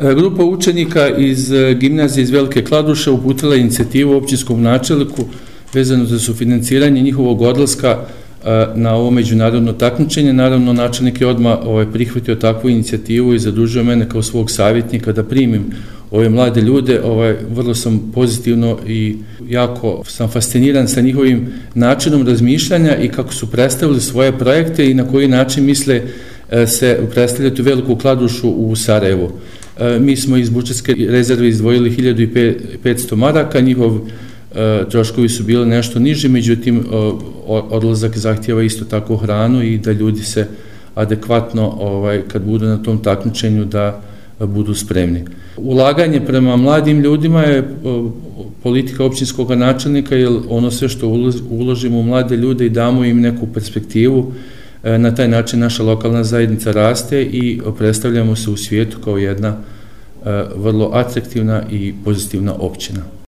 Grupa učenika iz gimnazije iz Velike Kladuše uputila inicijativu općinskom načelniku vezano za sufinansiranje njihovog odlaska na ovo međunarodno takmičenje. Naravno, načelnik je odmah prihvatio takvu inicijativu i zadužio mene kao svog savjetnika da primim ove mlade ljude. Vrlo sam pozitivno i jako sam fasciniran sa njihovim načinom razmišljanja i kako su predstavili svoje projekte i na koji način misle se predstavljati Veliku Kladušu u Sarajevu. Mi smo iz budžetske rezerve izdvojili 1500 maraka, njihov troškovi su bili nešto niži, međutim odlazak zahtjeva isto tako hranu i da ljudi se adekvatno kad budu na tom takmičenju da budu spremni. Ulaganje prema mladim ljudima je politika općinskog načelnika, jer ono sve što uložimo u mlade ljude i damo im neku perspektivu, na taj način naša lokalna zajednica raste i predstavljamo se u svijetu kao jedna vrlo atraktivna i pozitivna općina.